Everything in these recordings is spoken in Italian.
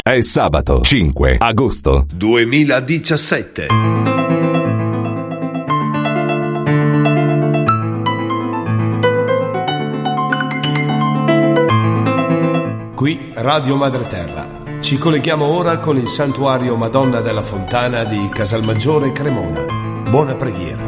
È sabato 5 agosto 2017. Qui Radio Madre Terra. Ci colleghiamo ora con il santuario Madonna della Fontana di Casalmaggiore Cremona. Buona preghiera.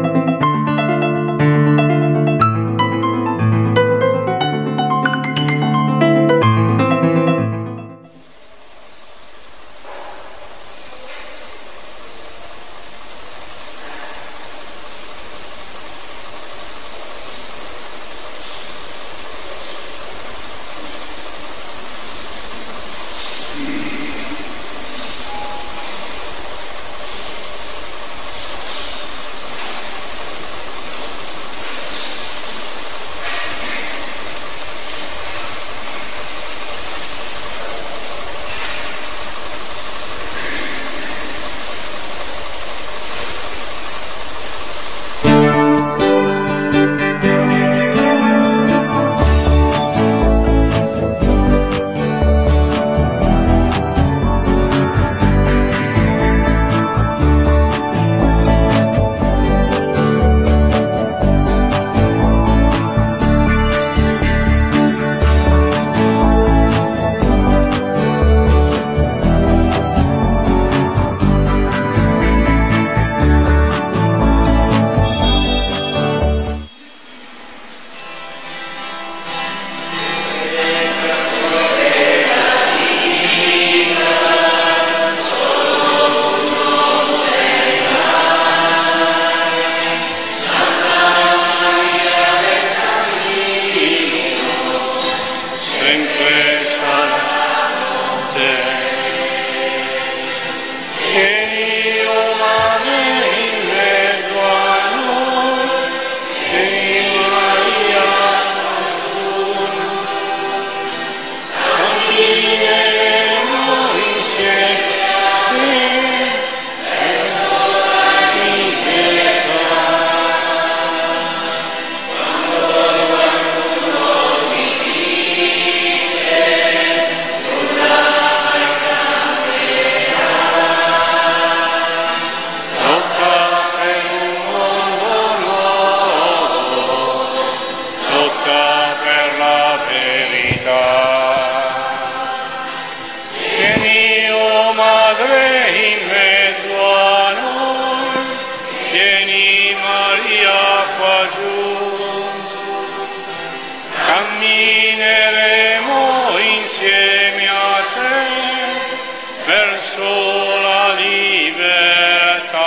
Cammineremo insieme a te verso la libertà.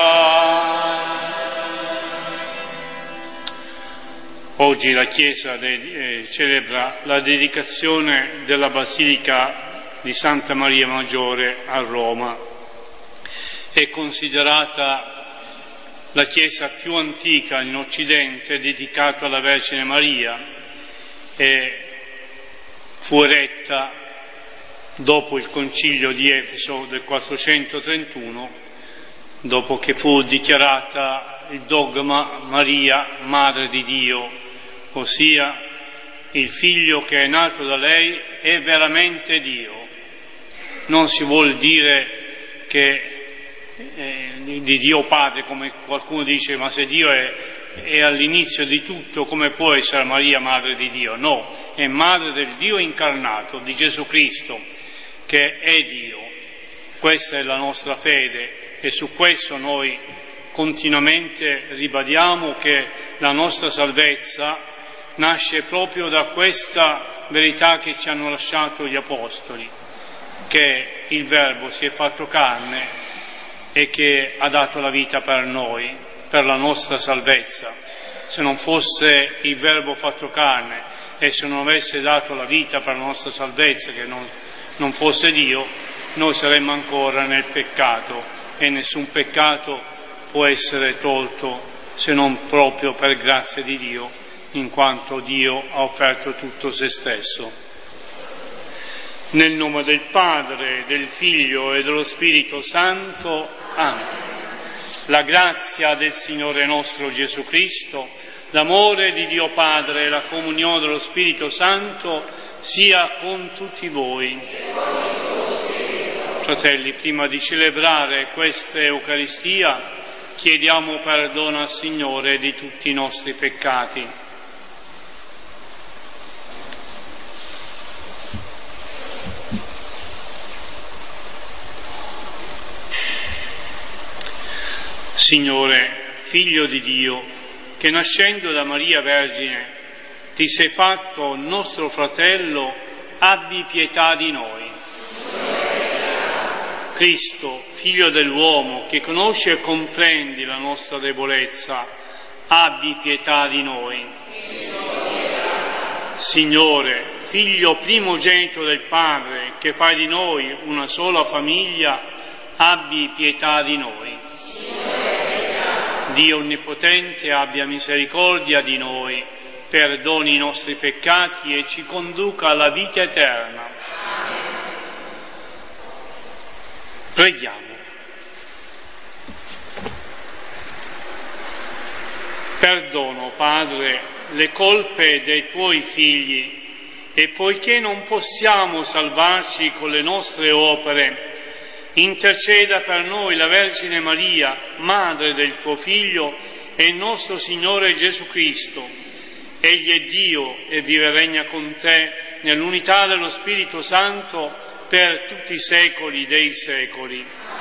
Oggi la Chiesa celebra la dedicazione della Basilica di Santa Maria Maggiore a Roma. È considerata la chiesa più antica in Occidente dedicata alla Vergine Maria e fu eretta dopo il Concilio di Efeso del 431, dopo che fu dichiarata il dogma Maria, Madre di Dio, ossia il Figlio che è nato da lei è veramente Dio. Non si vuol dire che di Dio Padre, come qualcuno dice, ma se Dio è all'inizio di tutto, come può essere Maria madre di Dio? No, è madre del Dio incarnato, di Gesù Cristo, che è Dio. Questa è la nostra fede e su questo noi continuamente ribadiamo che la nostra salvezza nasce proprio da questa verità che ci hanno lasciato gli Apostoli, che il Verbo si è fatto carne e che ha dato la vita per noi, per la nostra salvezza. Se non fosse il Verbo fatto carne e se non avesse dato la vita per la nostra salvezza, che non fosse Dio, noi saremmo ancora nel peccato e nessun peccato può essere tolto se non proprio per grazia di Dio, in quanto Dio ha offerto tutto se stesso. Nel nome del Padre, del Figlio e dello Spirito Santo. Amen. La grazia del Signore nostro Gesù Cristo, l'amore di Dio Padre e la comunione dello Spirito Santo sia con tutti voi. Fratelli, prima di celebrare questa Eucaristia, chiediamo perdono al Signore di tutti i nostri peccati. Signore, Figlio di Dio, che nascendo da Maria Vergine ti sei fatto nostro fratello, abbi pietà di noi. Cristo, Figlio dell'uomo, che conosce e comprendi la nostra debolezza, abbi pietà di noi. Signore, Figlio primogenito del Padre, che fai di noi una sola famiglia, abbi pietà di noi. Dio Onnipotente abbia misericordia di noi, perdoni i nostri peccati e ci conduca alla vita eterna. Preghiamo. Perdono, Padre, le colpe dei Tuoi figli e poiché non possiamo salvarci con le nostre opere, interceda per noi la Vergine Maria, Madre del Tuo Figlio e il nostro Signore Gesù Cristo. Egli è Dio e vive e regna con Te nell'unità dello Spirito Santo per tutti i secoli dei secoli.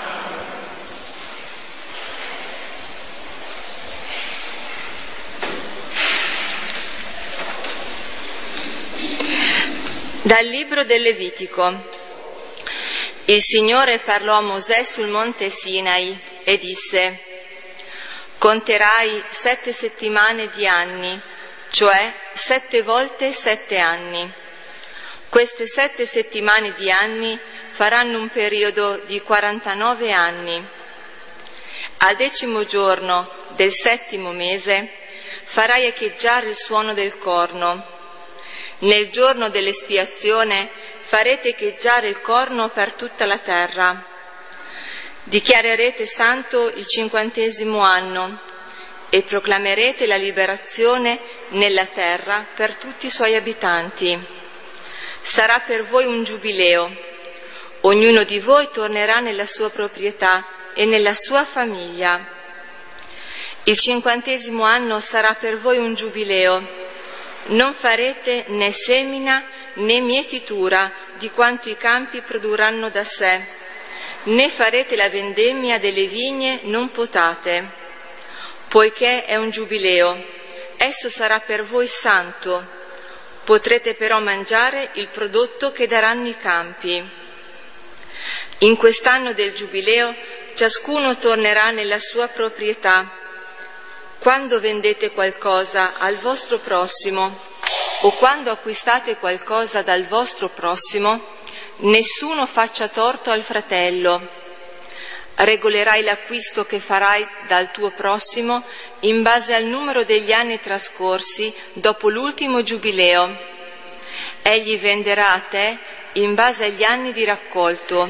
Dal libro del Levitico. Il Signore parlò a Mosè sul monte Sinai e disse: conterai 7 settimane di anni, cioè 7 volte 7 anni. Queste 7 settimane di anni faranno un periodo di 49 anni. Al 10° giorno del 7° mese farai echeggiare il suono del corno. Nel giorno dell'espiazione farete echeggiare il corno per tutta la terra. Dichiarerete santo il 50° anno e proclamerete la liberazione nella terra per tutti i suoi abitanti. Sarà per voi un giubileo. Ognuno di voi tornerà nella sua proprietà e nella sua famiglia. Il 50° anno sarà per voi un giubileo. Non farete né semina né mietitura di quanto i campi produrranno da sé, né farete la vendemmia delle vigne non potate, poiché è un giubileo. Esso sarà per voi santo. Potrete però mangiare il prodotto che daranno i campi. In quest'anno del giubileo ciascuno tornerà nella sua proprietà. Quando vendete qualcosa al vostro prossimo o quando acquistate qualcosa dal vostro prossimo, nessuno faccia torto al fratello. Regolerai l'acquisto che farai dal tuo prossimo in base al numero degli anni trascorsi dopo l'ultimo giubileo. Egli venderà a te in base agli anni di raccolto.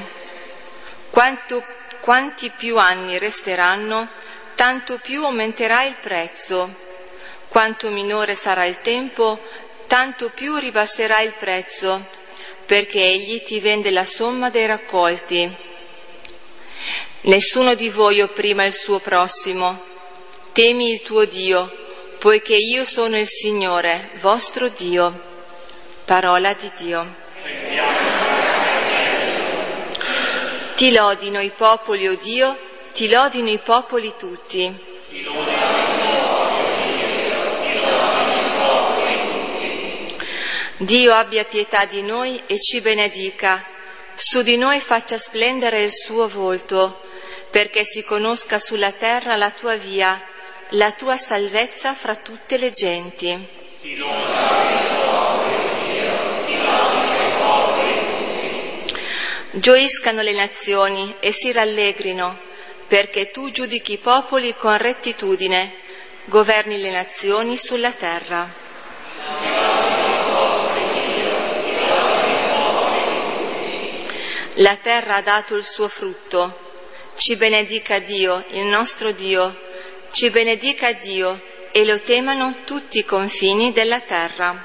Quanti più anni resteranno, tanto più aumenterà il prezzo. Quanto minore sarà il tempo, tanto più ribasserà il prezzo, perché egli ti vende la somma dei raccolti. Nessuno di voi opprima il suo prossimo. Temi il tuo Dio, poiché io sono il Signore, vostro Dio. Parola di Dio. Ti lodino i popoli, o Dio, ti lodino i popoli tutti. Dio abbia pietà di noi e ci benedica, su di noi faccia splendere il suo volto, perché si conosca sulla terra la tua via, la tua salvezza fra tutte le genti. Gioiscano le nazioni e si rallegrino, perché tu giudichi i popoli con rettitudine, governi le nazioni sulla terra. La terra ha dato il suo frutto. Ci benedica Dio, il nostro Dio. Ci benedica Dio e lo temano tutti i confini della terra.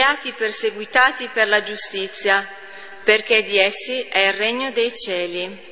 beati i perseguitati per la giustizia, perché di essi è il regno dei cieli.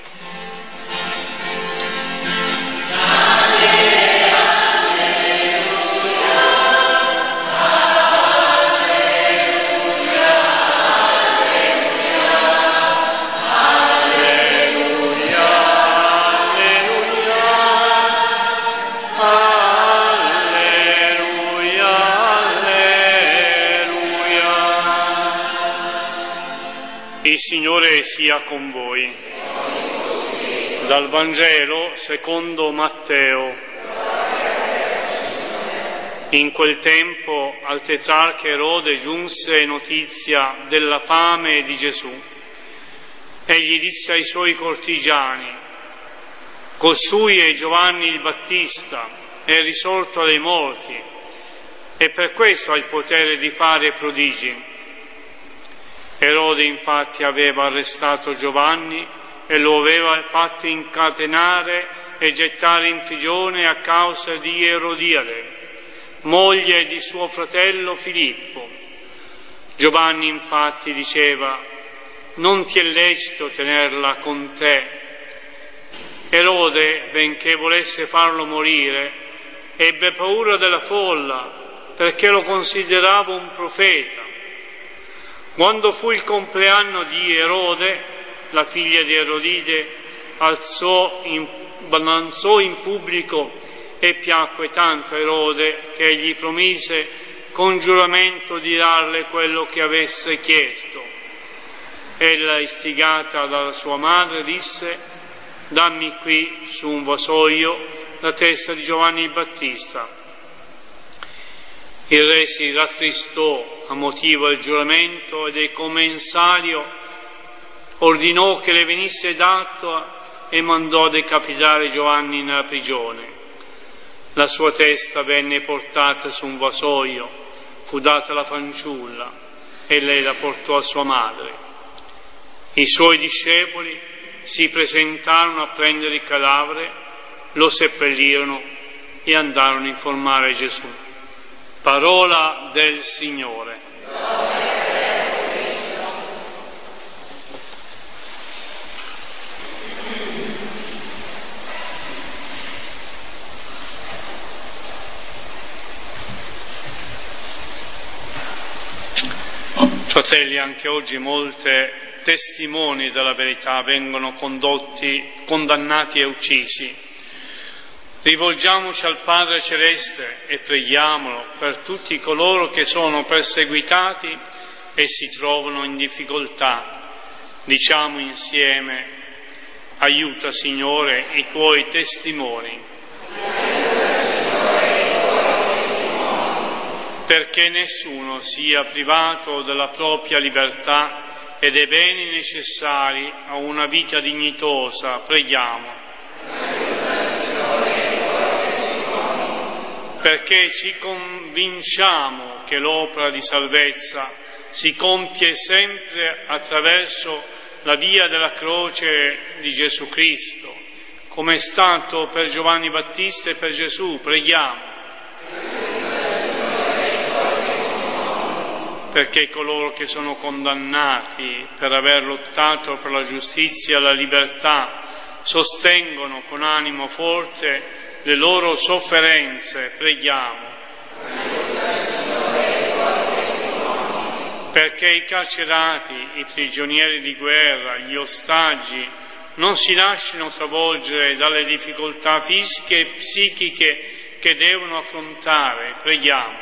Il Signore sia con voi. Dal Vangelo secondo Matteo. In quel tempo al tetrarca Erode giunse notizia della fame di Gesù. Egli disse ai suoi cortigiani: costui è Giovanni il Battista, è risorto dai morti, e per questo ha il potere di fare prodigi. Erode infatti aveva arrestato Giovanni e lo aveva fatto incatenare e gettare in prigione a causa di Erodiade, moglie di suo fratello Filippo. Giovanni infatti diceva: non ti è lecito tenerla con te. Erode, benché volesse farlo morire, ebbe paura della folla, perché lo considerava un profeta. Quando fu il compleanno di Erode, la figlia di Erodide ballanzò in pubblico e piacque tanto a Erode che egli promise con giuramento di darle quello che avesse chiesto. Ella, istigata dalla sua madre, disse: dammi qui su un vassoio la testa di Giovanni il Battista. Il re si rattristò a motivo del giuramento e del commensalio ordinò che le venisse dato e mandò a decapitare Giovanni nella prigione. La sua testa venne portata su un vassoio, fu data alla fanciulla e lei la portò a sua madre. I suoi discepoli si presentarono a prendere il cadavere, lo seppellirono e andarono a informare Gesù. Parola del Signore. Fratelli, anche oggi molte testimoni della verità vengono condannati e uccisi. Rivolgiamoci al Padre Celeste e preghiamolo per tutti coloro che sono perseguitati e si trovano in difficoltà. Diciamo insieme: aiuta, Signore, i tuoi testimoni. Perché nessuno sia privato della propria libertà e dei beni necessari a una vita dignitosa, preghiamo. Perché ci convinciamo che l'opera di salvezza si compie sempre attraverso la via della croce di Gesù Cristo, come è stato per Giovanni Battista e per Gesù, preghiamo. Perché coloro che sono condannati per aver lottato per la giustizia e la libertà sostengono con animo forte le loro sofferenze, preghiamo. Perché i carcerati, i prigionieri di guerra, gli ostaggi non si lasciano travolgere dalle difficoltà fisiche e psichiche che devono affrontare, preghiamo.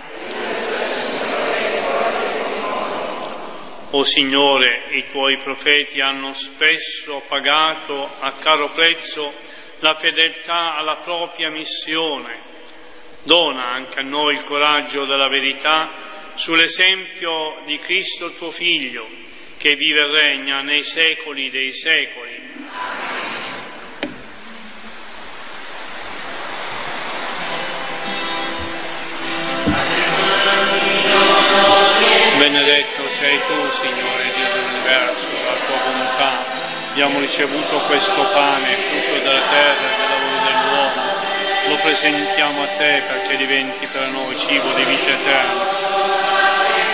O Signore, i tuoi profeti hanno spesso pagato a caro prezzo la fedeltà alla propria missione. Dona anche a noi il coraggio della verità sull'esempio di Cristo tuo Figlio, che vive e regna nei secoli dei secoli. Benedetto sei tu, Signore, Dio dell'universo, dalla tua bontà abbiamo ricevuto questo pane, frutto della terra e del lavoro dell'uomo. Lo presentiamo a te perché diventi per noi cibo di vita eterna.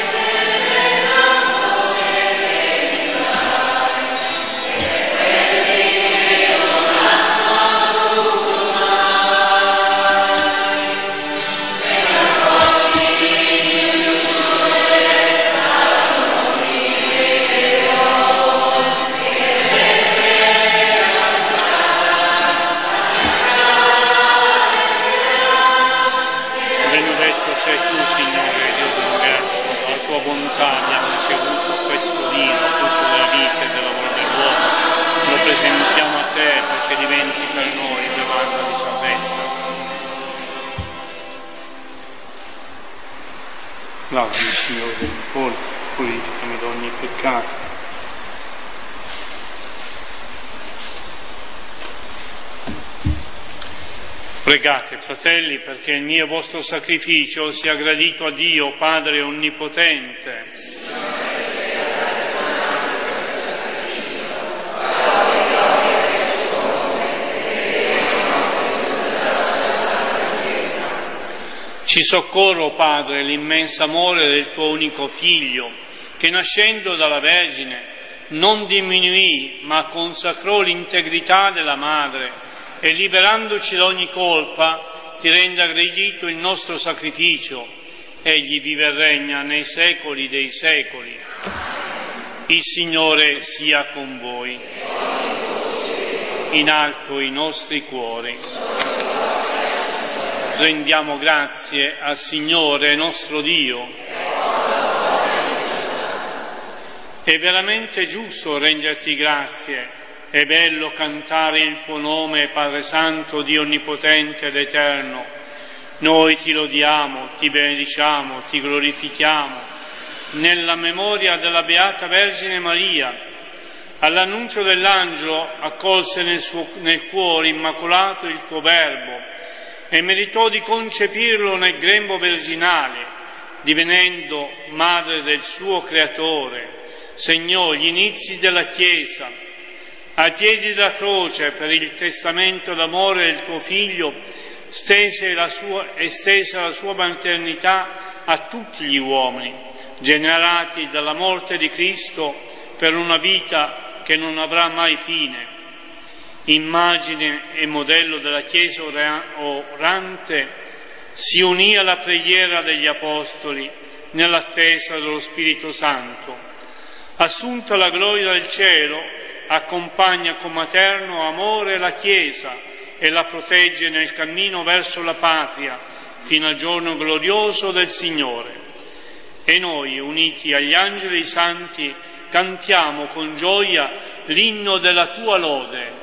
volontà abbiamo ricevuto questo vino, frutto della vita e dell'amore dell'uomo, lo presentiamo a te perché diventi per noi bevanda di salvezza. Lavami, Signore, del cuore, purificami da ogni peccato. Pregate, fratelli, perché il mio e vostro sacrificio sia gradito a Dio, Padre Onnipotente. Ci soccorro, Padre, l'immenso amore del tuo unico Figlio, che nascendo dalla Vergine non diminuì, ma consacrò l'integrità della Madre, e liberandoci da ogni colpa ti renda gradito il nostro sacrificio. Egli vive e regna nei secoli dei secoli. Il Signore sia con voi. In alto i nostri cuori. Rendiamo grazie al Signore nostro Dio. È veramente giusto renderti grazie. È bello cantare il tuo nome, Padre Santo, Dio Onnipotente ed Eterno. Noi ti lodiamo, ti benediciamo, ti glorifichiamo, nella memoria della Beata Vergine Maria. All'annuncio dell'angelo accolse nel cuore immacolato il tuo Verbo e meritò di concepirlo nel grembo virginale, divenendo madre del suo Creatore. Segnò gli inizi della Chiesa. Ai piedi della croce, per il testamento d'amore del tuo Figlio, estese la sua maternità a tutti gli uomini, generati dalla morte di Cristo per una vita che non avrà mai fine. Immagine e modello della Chiesa orante, si unì alla preghiera degli Apostoli nell'attesa dello Spirito Santo. Assunta la gloria del cielo, accompagna con materno amore la Chiesa e la protegge nel cammino verso la patria fino al giorno glorioso del Signore. E noi, uniti agli angeli santi, cantiamo con gioia l'inno della tua lode.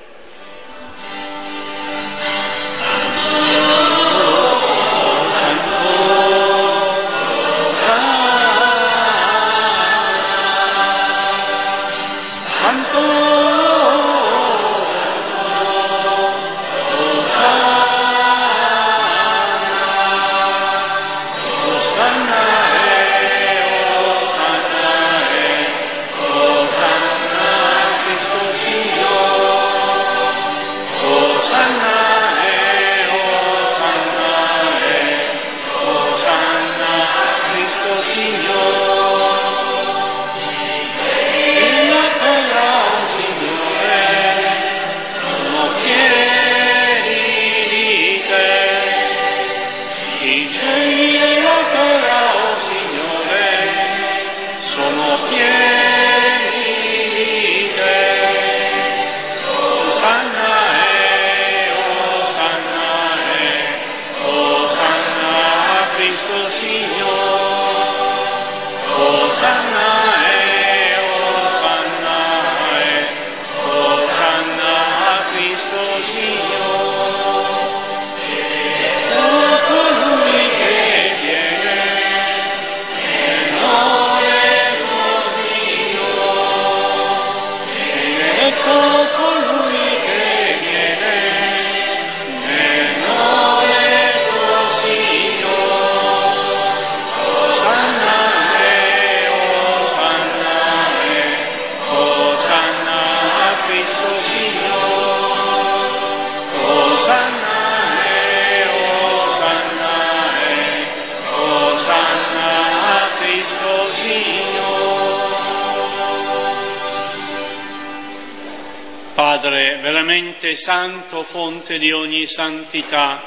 Padre veramente santo, fonte di ogni santità,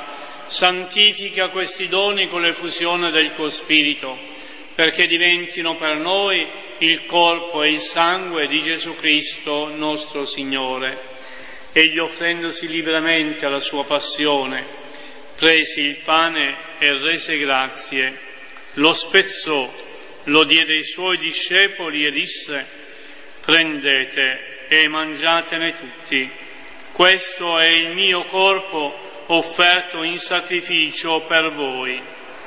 santifica questi doni con l'effusione del tuo Spirito, perché diventino per noi il corpo e il sangue di Gesù Cristo nostro Signore. Egli, offrendosi liberamente alla sua passione, prese il pane e rese grazie, lo spezzò, lo diede ai suoi discepoli e disse: prendete e mangiatene tutti, questo è il mio corpo offerto in sacrificio per voi.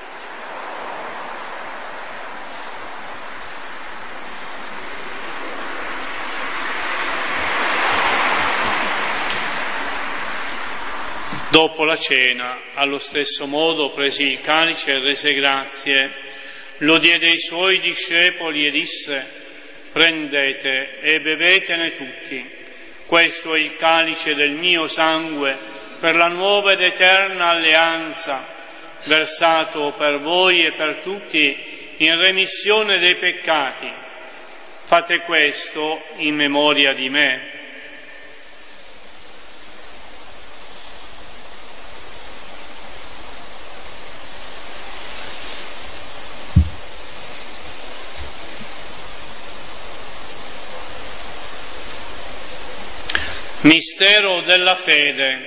Dopo la cena, allo stesso modo, prese il calice e rese grazie, lo diede ai suoi discepoli e disse: prendete e bevetene tutti, questo è il calice del mio sangue per la nuova ed eterna alleanza, versato per voi e per tutti in remissione dei peccati. Fate questo in memoria di me. Mistero della fede.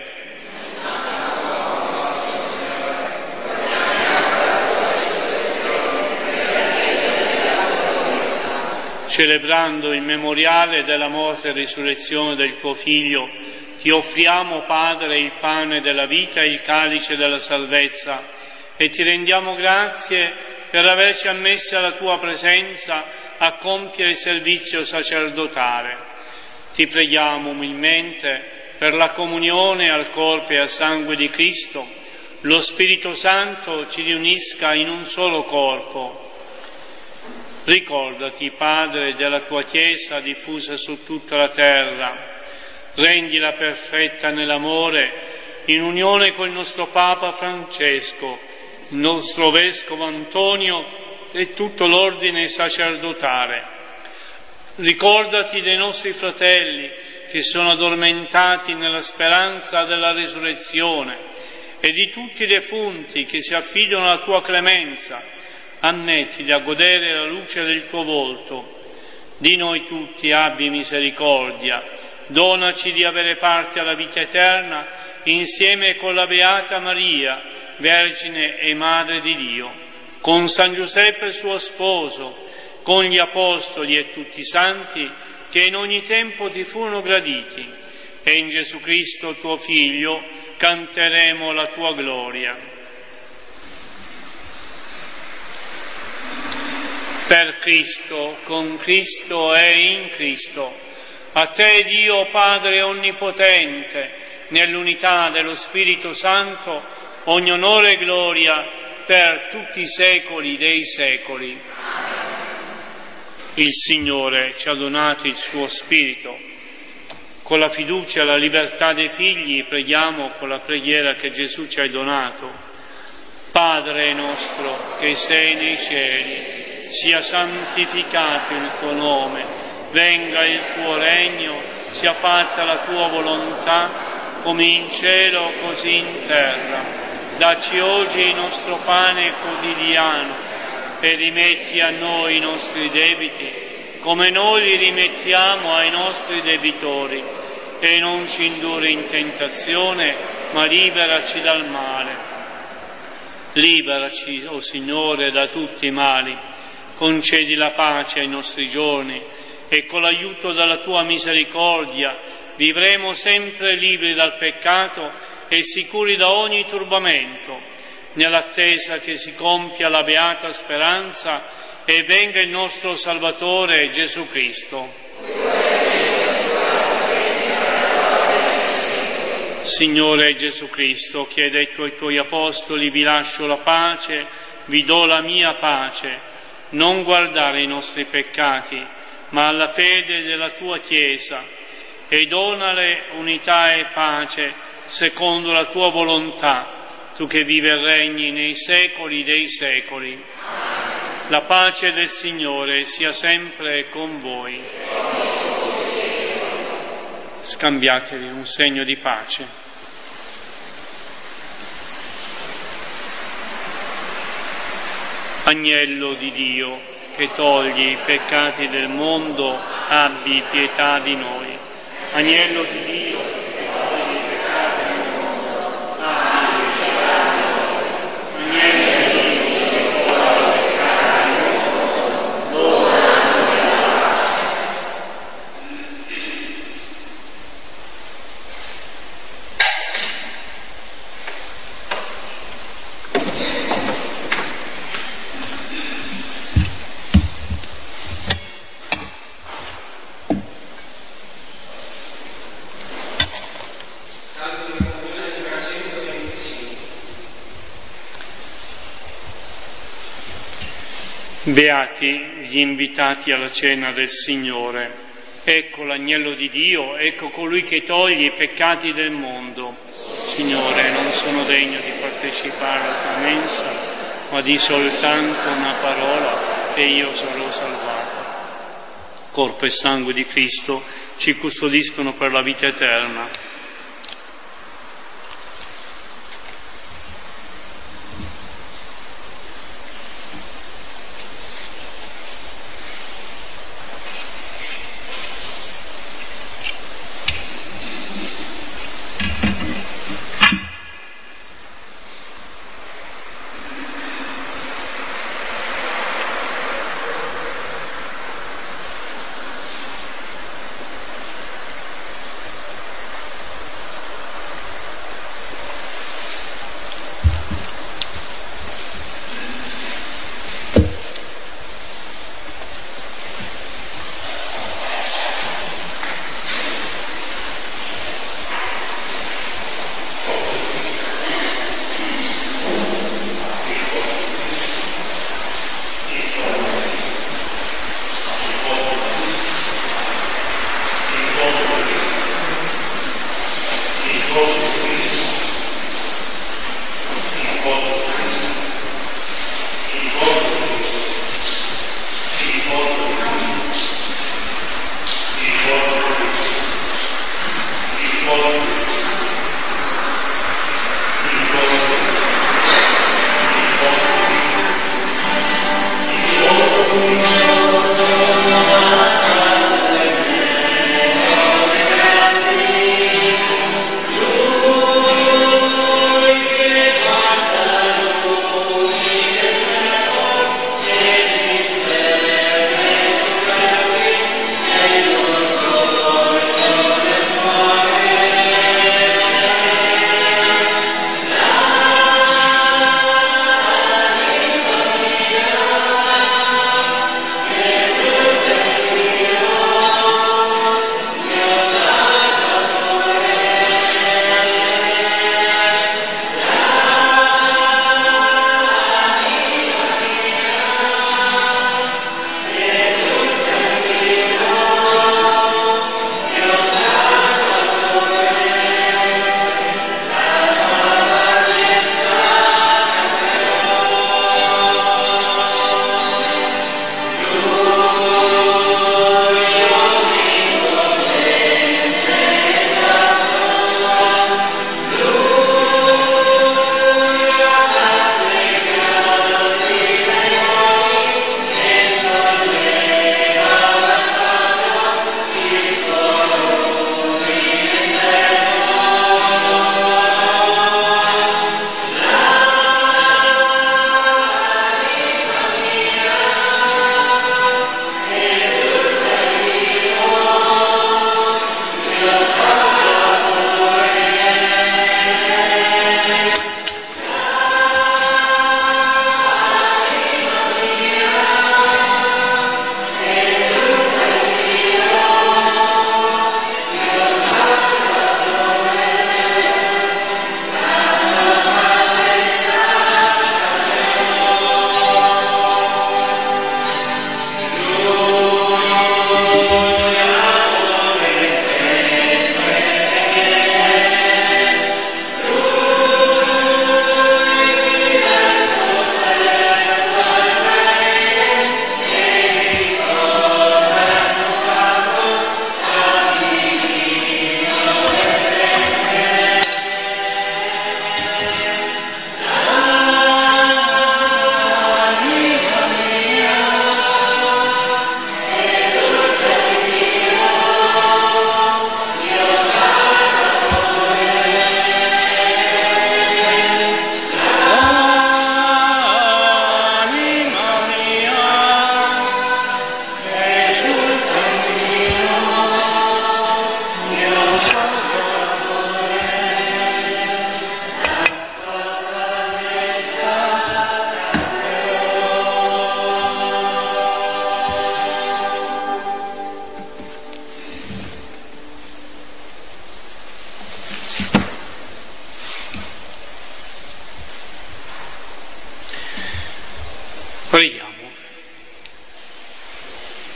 Celebrando il memoriale della morte e risurrezione del tuo Figlio, ti offriamo, Padre, il pane della vita e il calice della salvezza, e ti rendiamo grazie per averci ammessi alla tua presenza a compiere il servizio sacerdotale. Ti preghiamo umilmente per la comunione al corpo e al sangue di Cristo, lo Spirito Santo ci riunisca in un solo corpo. Ricordati, Padre, della tua Chiesa diffusa su tutta la terra, rendila perfetta nell'amore, in unione con il nostro Papa Francesco, il nostro Vescovo Antonio e tutto l'ordine sacerdotale. Ricordati dei nostri fratelli che sono addormentati nella speranza della risurrezione e di tutti i defunti che si affidano alla tua clemenza. Ammettili a godere la luce del tuo volto. Di noi tutti abbi misericordia. Donaci di avere parte alla vita eterna insieme con la Beata Maria, Vergine e Madre di Dio, con San Giuseppe suo sposo, con gli Apostoli e tutti i santi che in ogni tempo ti furono graditi, e in Gesù Cristo tuo Figlio canteremo la tua gloria. Per Cristo, con Cristo e in Cristo, a te Dio Padre Onnipotente, nell'unità dello Spirito Santo, ogni onore e gloria per tutti i secoli dei secoli. Il Signore ci ha donato il suo Spirito. Con la fiducia e la libertà dei figli preghiamo con la preghiera che Gesù ci ha donato. Padre nostro che sei nei cieli, sia santificato il tuo nome, venga il tuo regno, sia fatta la tua volontà, come in cielo così in terra. Dacci oggi il nostro pane quotidiano, e rimetti a noi i nostri debiti, come noi li rimettiamo ai nostri debitori, e non ci indurre in tentazione, ma liberaci dal male. Liberaci, o Signore, da tutti i mali, concedi la pace ai nostri giorni, e con l'aiuto della tua misericordia vivremo sempre liberi dal peccato e sicuri da ogni turbamento, nell'attesa che si compia la beata speranza e venga il nostro Salvatore Gesù Cristo. Signore Gesù Cristo, che hai detto ai tuoi apostoli: vi lascio la pace, vi do la mia pace, non guardare i nostri peccati, ma alla fede della tua Chiesa, e donale unità e pace secondo la tua volontà, tu che vivi e regni nei secoli dei secoli. La pace del Signore sia sempre con voi. Scambiatevi un segno di pace. Agnello di Dio, che togli i peccati del mondo, abbi pietà di noi. Agnello di Dio, che togli i peccati del mondo, abbi pietà di noi. Agnello di Dio, che togli i peccati del mondo, Beati gli invitati alla cena del Signore. Ecco l'agnello di Dio, ecco colui che toglie i peccati del mondo. Signore, non sono degno di partecipare alla tua mensa, ma di soltanto una parola e io sarò salvato. Corpo e sangue di Cristo ci custodiscono per la vita eterna.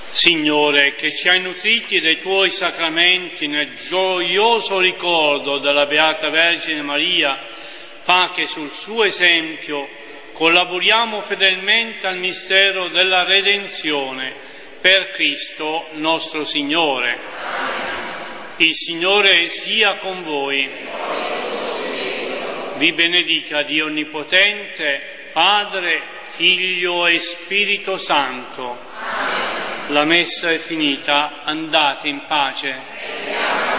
Signore, che ci hai nutriti dei tuoi sacramenti nel gioioso ricordo della Beata Vergine Maria, fa che sul suo esempio collaboriamo fedelmente al mistero della redenzione per Cristo nostro Signore. Il Signore sia con voi. Vi benedica Dio Onnipotente, Padre, Figlio e Spirito Santo. La messa è finita, andate in pace.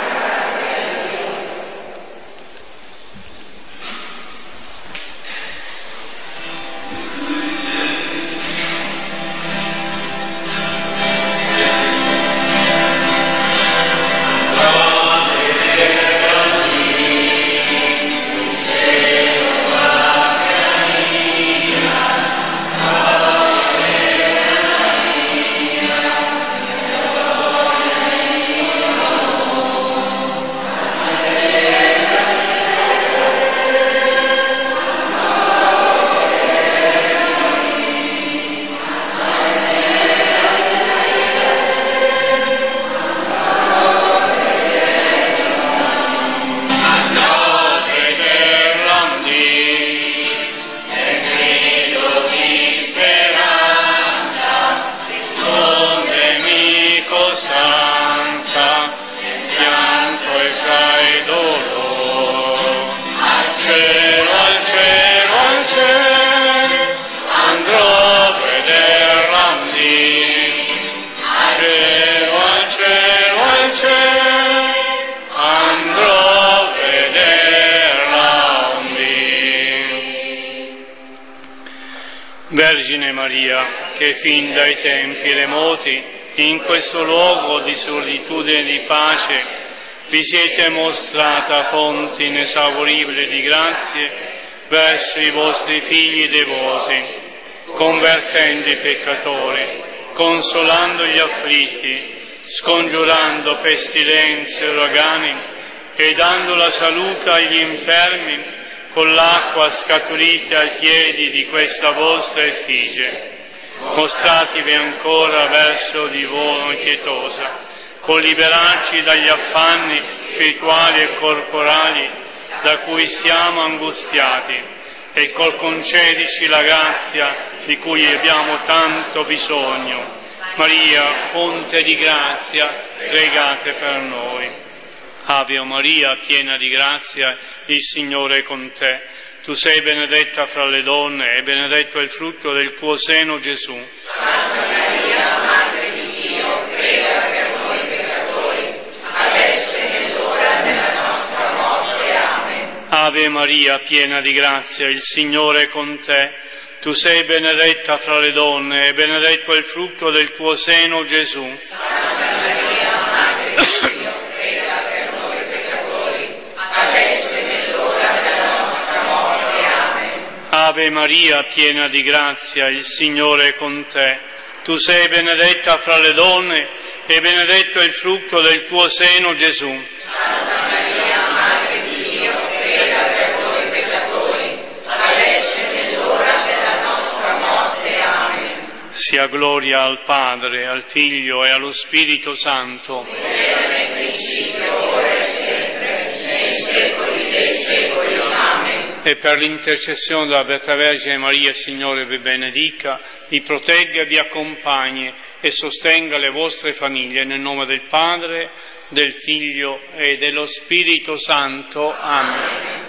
Vergine Maria, che fin dai tempi remoti, in questo luogo di solitudine e di pace, vi siete mostrata fonte inesauribile di grazie verso i vostri figli devoti, convertendo i peccatori, consolando gli afflitti, scongiurando pestilenze e uragani e dando la salute agli infermi, con l'acqua scaturita ai piedi di questa vostra effigie. Mostratevi ancora verso di voi pietosa, col liberarci dagli affanni spirituali e corporali da cui siamo angustiati e col concedici la grazia di cui abbiamo tanto bisogno. Maria, fonte di grazia, pregate per noi. Ave Maria, piena di grazia, il Signore è con te. Tu sei benedetta fra le donne e benedetto è il frutto del tuo seno, Gesù. Santa Maria, Madre di Dio, prega per noi peccatori, adesso e nell'ora della nostra morte. Amen. Ave Maria, piena di grazia, il Signore è con te. Tu sei benedetta fra le donne e benedetto è il frutto del tuo seno, Gesù. Santa Maria, Madre di Dio, prega per noi peccatori, adesso e nell'ora della nostra morte. Amen. Ave Maria, piena di grazia, il Signore è con te. Tu sei benedetta fra le donne e benedetto è il frutto del tuo seno, Gesù. Santa Maria, Madre di Dio, prega per noi peccatori, adesso e nell'ora della nostra morte. Amen. Sia gloria al Padre, al Figlio e allo Spirito Santo. Era nel principio, ora e sempre, nei secoli dei secoli. Amen. E per l'intercessione della Beata Vergine Maria, Signore vi benedica, vi protegga e vi accompagni e sostenga le vostre famiglie nel nome del Padre, del Figlio e dello Spirito Santo. Amen.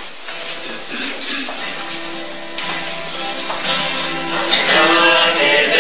Amen.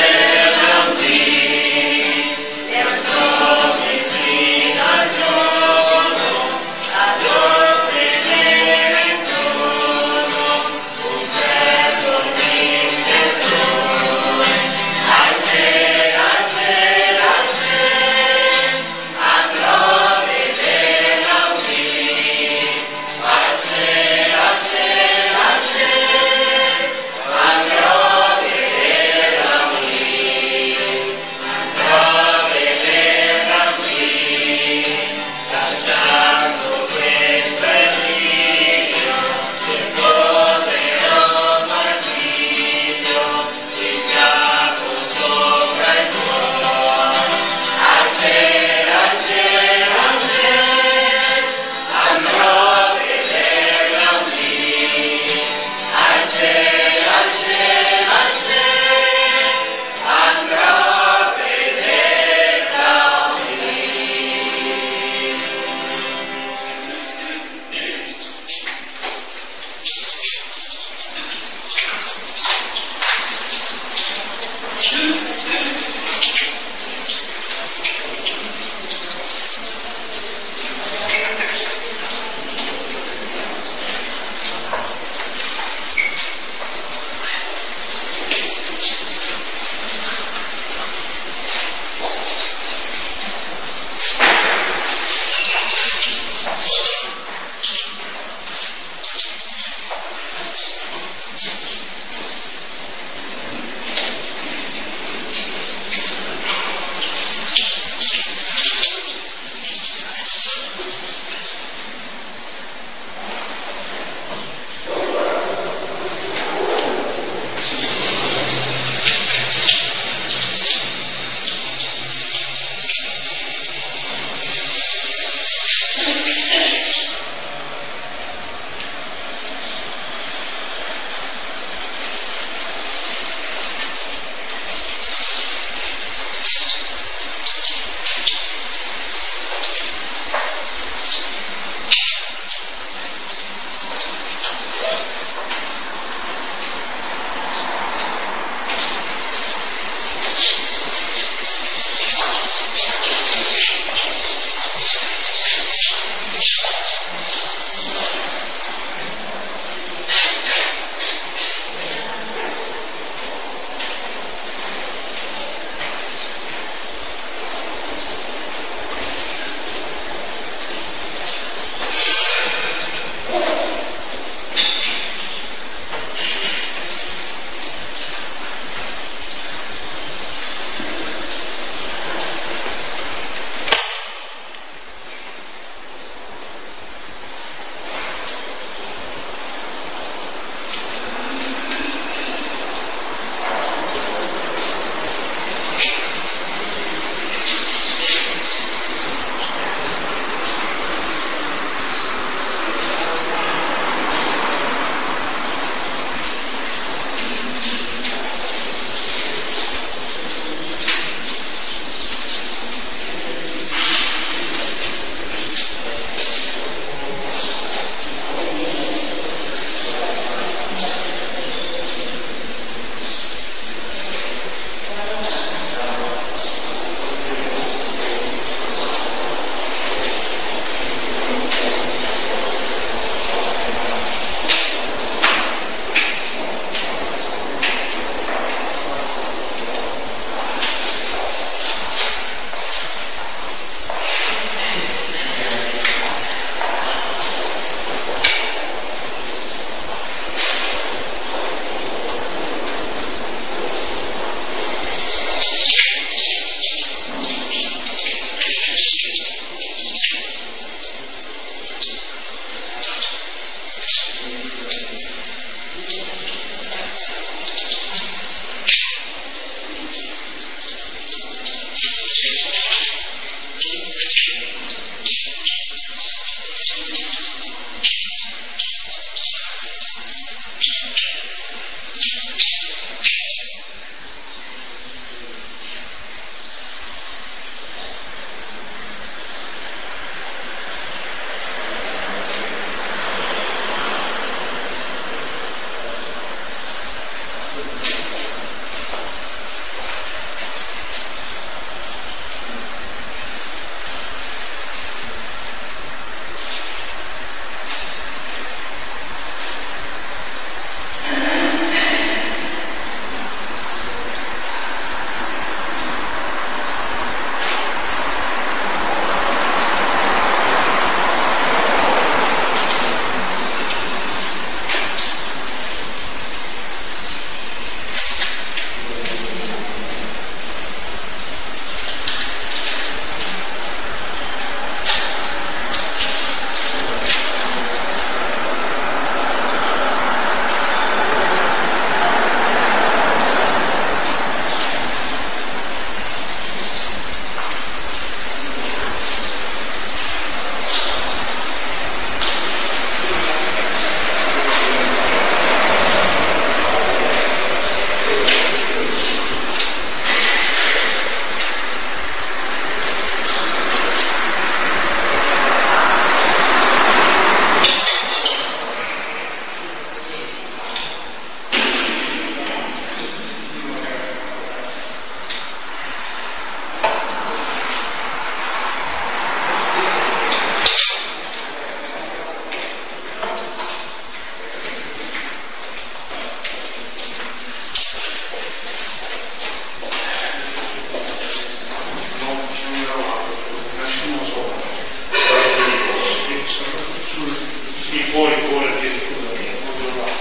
fuori scusa, non va.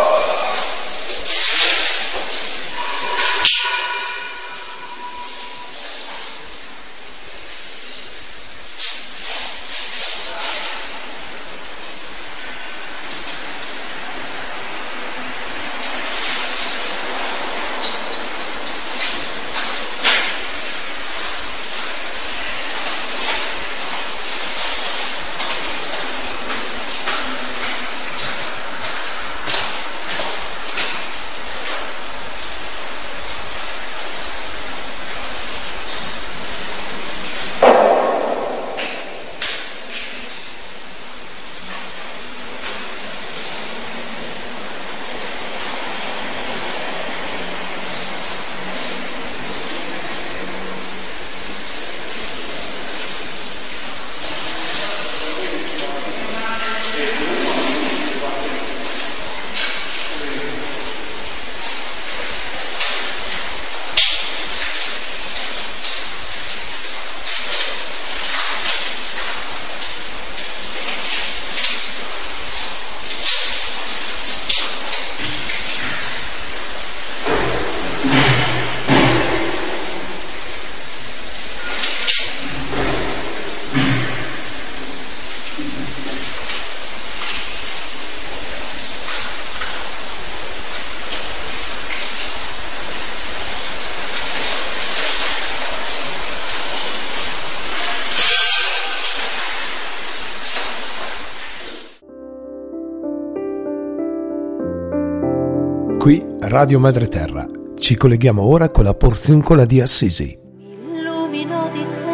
Qui Radio Madre Terra. Ci colleghiamo ora con la Porziuncola di Assisi. Illumino di te.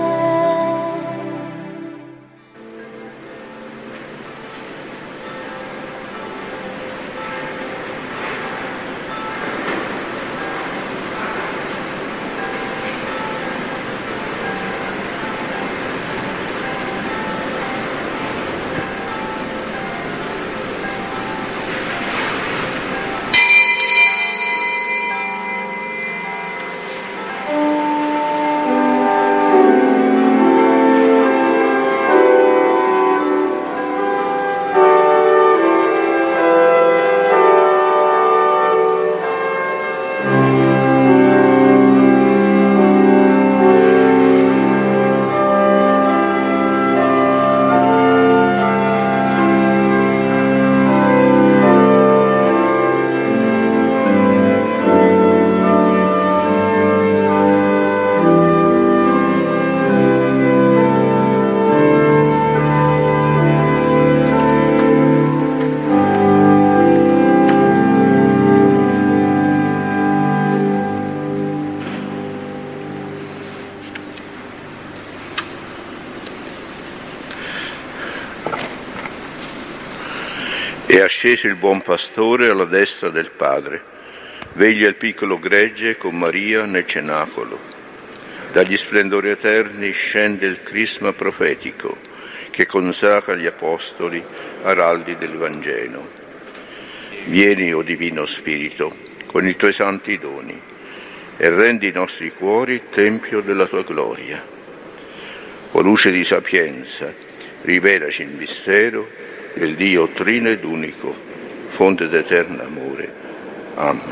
È asceso il buon pastore alla destra del Padre, veglia il piccolo gregge con Maria nel cenacolo. Dagli splendori eterni scende il crisma profetico che consacra gli apostoli araldi del Vangelo. Vieni, o Divino Spirito, con i tuoi santi doni e rendi i nostri cuori tempio della tua gloria. O luce di sapienza, rivelaci il mistero del Dio trino ed unico, fonte d'eterno amore. Amen.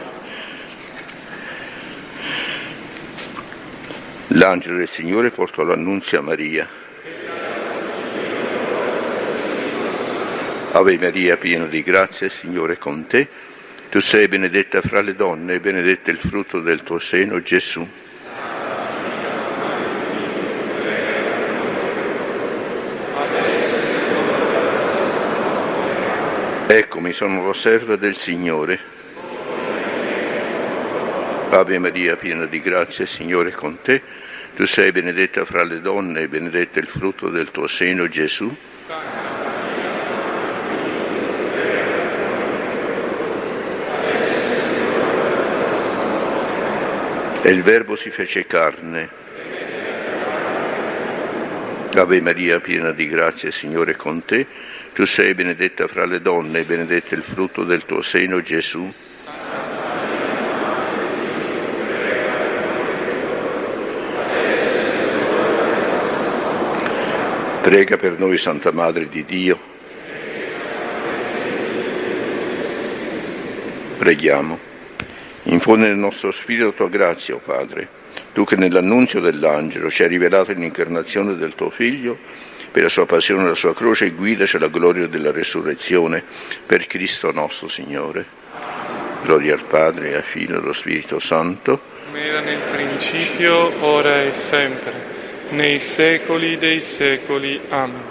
L'angelo del Signore portò l'annunzio a Maria. Ave Maria, piena di grazia, il Signore è con te. Tu sei benedetta fra le donne e benedetto il frutto del tuo seno, Gesù. Eccomi, sono la serva del Signore. Ave Maria, piena di grazia, il Signore è con te. Tu sei benedetta fra le donne e benedetto il frutto del tuo seno, Gesù. E il Verbo si fece carne. Ave Maria, piena di grazia, il Signore è con te. Tu sei benedetta fra le donne e benedetto il frutto del tuo seno, Gesù. Prega per noi, Santa Madre di Dio, Preghiamo. Infonde nel nostro spirito la tua grazia, o Padre, tu che nell'annunzio dell'angelo ci hai rivelato l'incarnazione del tuo Figlio, per la sua passione e la sua croce, guidaci alla gloria della resurrezione, per Cristo nostro Signore. Gloria al Padre, al Figlio e allo Spirito Santo. Come era nel principio, ora e sempre, nei secoli dei secoli. Amen.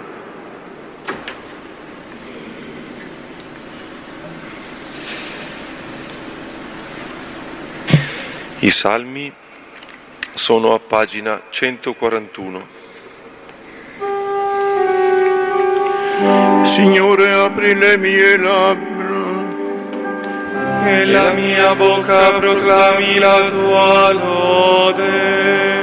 I salmi sono a pagina 141. Signore, apri le mie labbra e la mia bocca proclami la tua lode.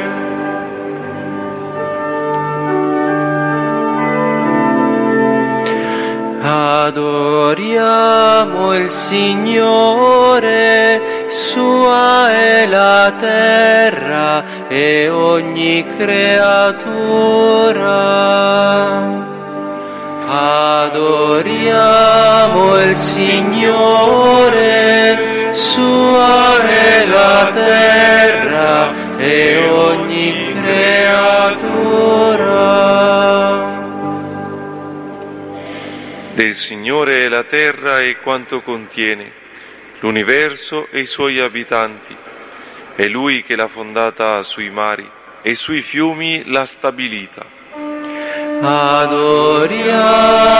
Adoriamo il Signore, sua è la terra e ogni creatura. Adoriamo il Signore, sua è la terra e ogni creatura. Del Signore è la terra e quanto contiene, l'universo e i suoi abitanti. È Lui che l'ha fondata sui mari e sui fiumi l'ha stabilita. Adoriamo